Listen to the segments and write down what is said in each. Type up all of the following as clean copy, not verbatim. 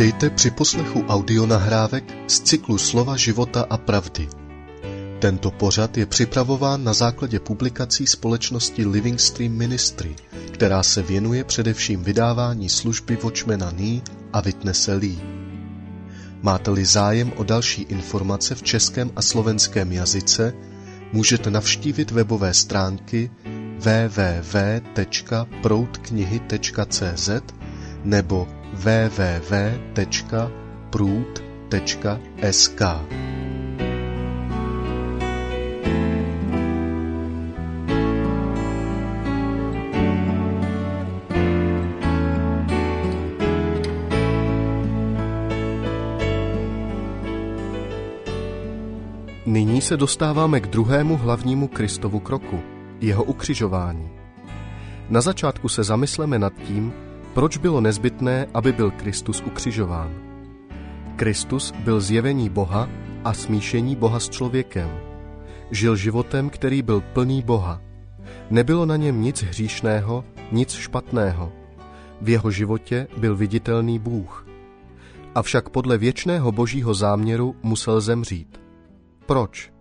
Vítejte při poslechu audionahrávek z cyklu Slova života a pravdy. Tento pořad je připravován na základě publikací společnosti Living Stream Ministry, která se věnuje především vydávání služby Watchmana Nee a Witnesse Lee. Máte-li zájem o další informace v českém a slovenském jazyce, můžete navštívit webové stránky www.proudknihy.cz nebo www.proud.sk. Nyní se dostáváme k druhému hlavnímu Kristovu kroku, jeho ukřižování. Na začátku se zamysleme nad tím, proč bylo nezbytné, aby byl Kristus ukřižován. Kristus byl zjevení Boha a smíšení Boha s člověkem. Žil životem, který byl plný Boha. Nebylo na něm nic hříšného, nic špatného. V jeho životě byl viditelný Bůh. Avšak podle věčného božího záměru musel zemřít. Proč?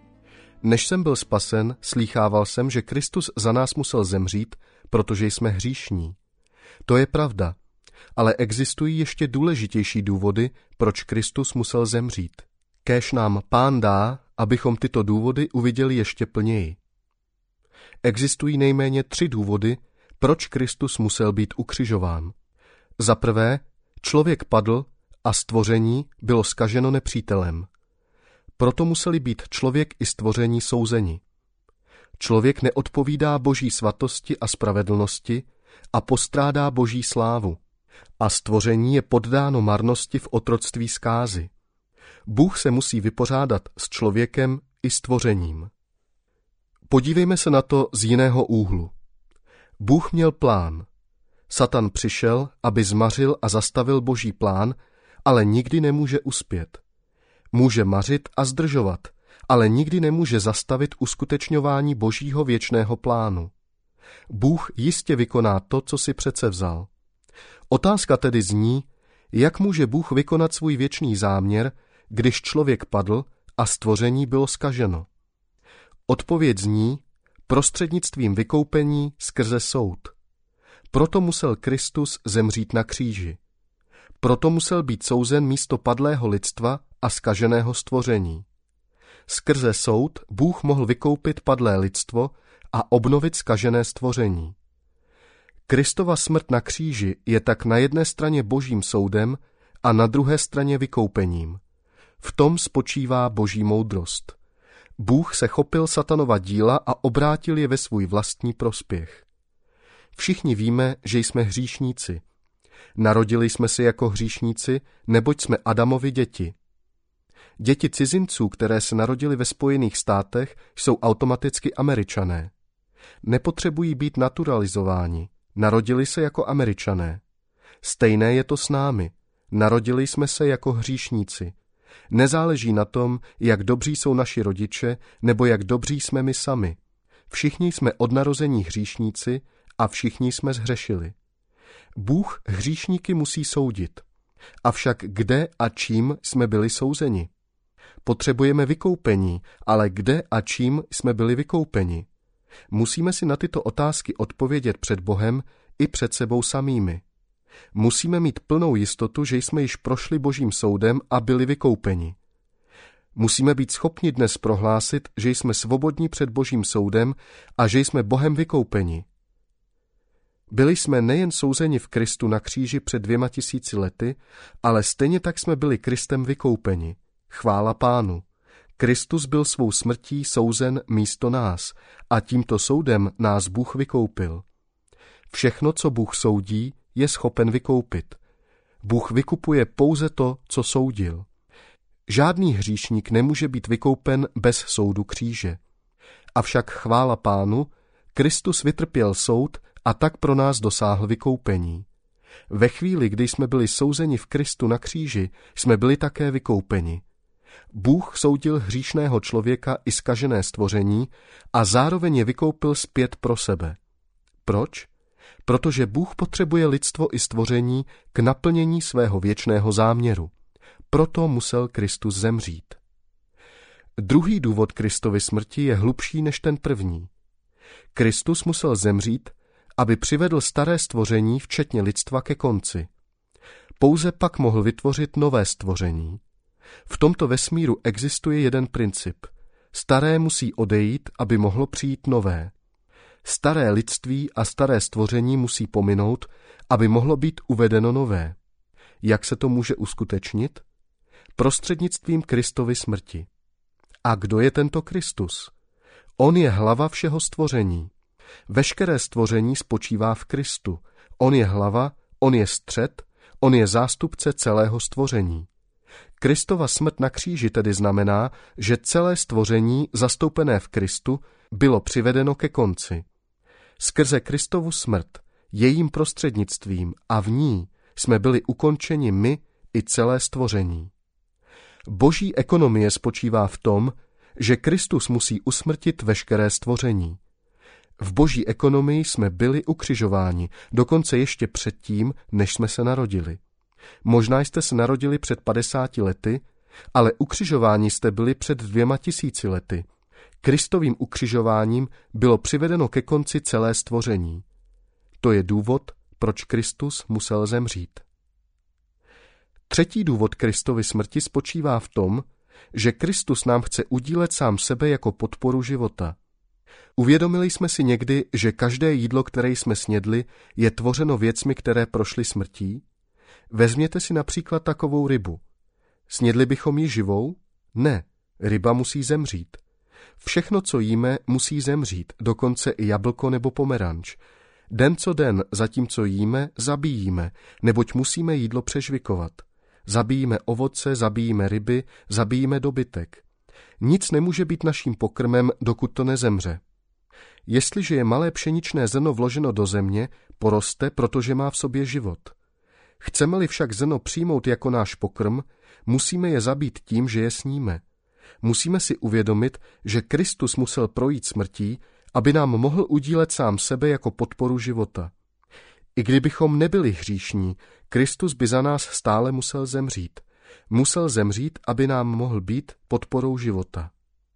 Než jsem byl spasen, slýchával jsem, že Kristus za nás musel zemřít, protože jsme hříšní. To je pravda, ale existují ještě důležitější důvody, proč Kristus musel zemřít. Kéž nám Pán dá, abychom tyto důvody uviděli ještě plněji. Existují nejméně 3 důvody, proč Kristus musel být ukřižován. Za prvé, člověk padl a stvoření bylo zkaženo nepřítelem. Proto museli být člověk i stvoření souzeni. Člověk neodpovídá boží svatosti a spravedlnosti a postrádá boží slávu. A stvoření je poddáno marnosti v otroctví zkázy. Bůh se musí vypořádat s člověkem i stvořením. Podívejme se na to z jiného úhlu. Bůh měl plán. Satan přišel, aby zmařil a zastavil boží plán, ale nikdy nemůže uspět. Může mařit a zdržovat, ale nikdy nemůže zastavit uskutečňování božího věčného plánu. Bůh jistě vykoná to, co si předsevzal. Otázka tedy zní, jak může Bůh vykonat svůj věčný záměr, když člověk padl a stvoření bylo zkaženo. Odpověď zní prostřednictvím vykoupení skrze soud. Proto musel Kristus zemřít na kříži. Proto musel být souzen místo padlého lidstva a zkaženého stvoření. Skrze soud Bůh mohl vykoupit padlé lidstvo a obnovit zkažené stvoření. Kristova smrt na kříži je tak na jedné straně božím soudem a na druhé straně vykoupením. V tom spočívá boží moudrost. Bůh se chopil satanova díla a obrátil je ve svůj vlastní prospěch. Všichni víme, že jsme hříšníci. Narodili jsme se jako hříšníci, neboť jsme Adamovi děti. Děti cizinců, které se narodili ve Spojených státech, jsou automaticky Američané. Nepotřebují být naturalizováni, narodili se jako Američané. Stejné je to s námi, narodili jsme se jako hříšníci. Nezáleží na tom, jak dobří jsou naši rodiče, nebo jak dobří jsme my sami. Všichni jsme od narození hříšníci a všichni jsme zhřešili. Bůh hříšníky musí soudit. Avšak kde a čím jsme byli souzeni? Potřebujeme vykoupení, ale kde a čím jsme byli vykoupeni? Musíme si na tyto otázky odpovědět před Bohem i před sebou samými. Musíme mít plnou jistotu, že jsme již prošli božím soudem a byli vykoupeni. Musíme být schopni dnes prohlásit, že jsme svobodní před božím soudem a že jsme Bohem vykoupeni. Byli jsme nejen souzeni v Kristu na kříži před 2000 lety, ale stejně tak jsme byli Kristem vykoupeni. Chvála Pánu. Kristus byl svou smrtí souzen místo nás a tímto soudem nás Bůh vykoupil. Všechno, co Bůh soudí, je schopen vykoupit. Bůh vykupuje pouze to, co soudil. Žádný hříšník nemůže být vykoupen bez soudu kříže. Avšak chvála Pánu, Kristus vytrpěl soud a tak pro nás dosáhl vykoupení. Ve chvíli, kdy jsme byli souzeni v Kristu na kříži, jsme byli také vykoupeni. Bůh soudil hříšného člověka i zkažené stvoření a zároveň je vykoupil zpět pro sebe. Proč? Protože Bůh potřebuje lidstvo i stvoření k naplnění svého věčného záměru. Proto musel Kristus zemřít. Druhý důvod Kristovy smrti je hlubší než ten první. Kristus musel zemřít, aby přivedl staré stvoření, včetně lidstva, ke konci. Pouze pak mohl vytvořit nové stvoření. V tomto vesmíru existuje jeden princip. Staré musí odejít, aby mohlo přijít nové. Staré lidství a staré stvoření musí pominout, aby mohlo být uvedeno nové. Jak se to může uskutečnit? Prostřednictvím Kristovy smrti. A kdo je tento Kristus? On je hlava všeho stvoření. Veškeré stvoření spočívá v Kristu. On je hlava, on je střed, on je zástupce celého stvoření. Kristova smrt na kříži tedy znamená, že celé stvoření zastoupené v Kristu bylo přivedeno ke konci. Skrze Kristovu smrt, jejím prostřednictvím a v ní jsme byli ukončeni my i celé stvoření. Boží ekonomie spočívá v tom, že Kristus musí usmrtit veškeré stvoření. V boží ekonomii jsme byli ukřižováni, dokonce ještě předtím, než jsme se narodili. Možná jste se narodili před 50 lety, ale ukřižováni jste byli před 2000 lety. Kristovým ukřižováním bylo přivedeno ke konci celé stvoření. To je důvod, proč Kristus musel zemřít. Třetí důvod Kristovy smrti spočívá v tom, že Kristus nám chce udílet sám sebe jako podporu života. Uvědomili jsme si někdy, že každé jídlo, které jsme snědli, je tvořeno věcmi, které prošly smrtí? Vezměte si například takovou rybu. Snědli bychom ji živou? Ne, ryba musí zemřít. Všechno, co jíme, musí zemřít, dokonce i jablko nebo pomeranč. Den co den, zatímco jíme, zabíjíme, neboť musíme jídlo přežvikovat. Zabíjíme ovoce, zabíjíme ryby, zabíjíme dobytek. Nic nemůže být naším pokrmem, dokud to nezemře. Jestliže je malé pšeničné zrno vloženo do země, poroste, protože má v sobě život. Chceme-li však zrno přijmout jako náš pokrm, musíme je zabít tím, že je sníme. Musíme si uvědomit, že Kristus musel projít smrtí, aby nám mohl udílet sám sebe jako podporu života. I kdybychom nebyli hříšní, Kristus by za nás stále musel zemřít. Musel zemřít, aby nám mohl být podporou života.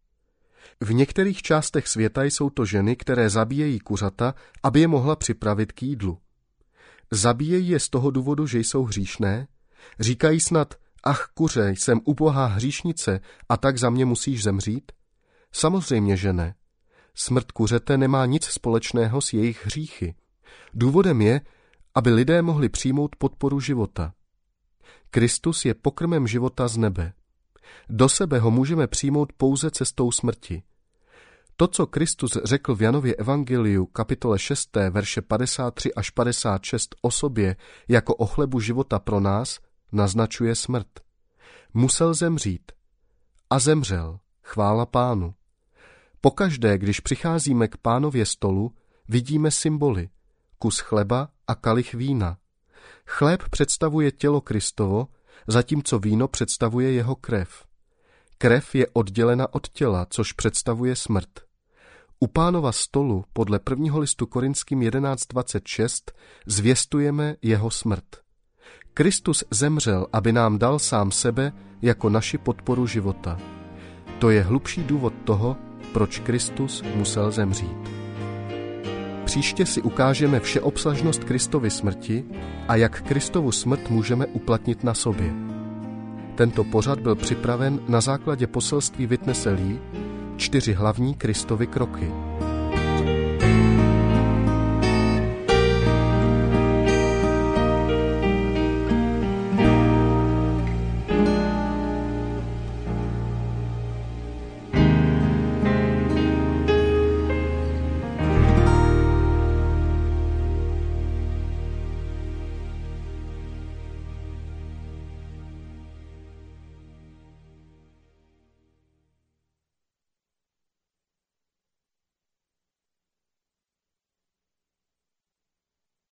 V některých částech světa jsou to ženy, které zabíjejí kuřata, aby je mohla připravit k jídlu. Zabíjejí je z toho důvodu, že jsou hříšné? Říkají snad, ach kuře, jsem ubohá hříšnice a tak za mě musíš zemřít? Samozřejmě, že ne. Smrt kuřete nemá nic společného s jejich hříchy. Důvodem je, aby lidé mohli přijmout podporu života. Kristus je pokrmem života z nebe. Do sebe ho můžeme přijmout pouze cestou smrti. To, co Kristus řekl v Janově evangeliu, kapitole 6, verše 53 až 56 o sobě jako o chlebu života pro nás, naznačuje smrt. Musel zemřít. A zemřel. Chvála Pánu. Pokaždé, když přicházíme k Pánově stolu, vidíme symboly. Kus chleba a kalich vína. Chléb představuje tělo Kristovo, zatímco víno představuje jeho krev. Krev je oddělena od těla, což představuje smrt. U Pánova stolu podle 1. listu Korinským 11.26 zvěstujeme jeho smrt. Kristus zemřel, aby nám dal sám sebe jako naši podporu života. To je hlubší důvod toho, proč Kristus musel zemřít. Příště si ukážeme všeobsažnost Kristovy smrti a jak Kristovu smrt můžeme uplatnit na sobě. Tento pořad byl připraven na základě poselství Witnesse Lee 4 hlavní Kristovy kroky.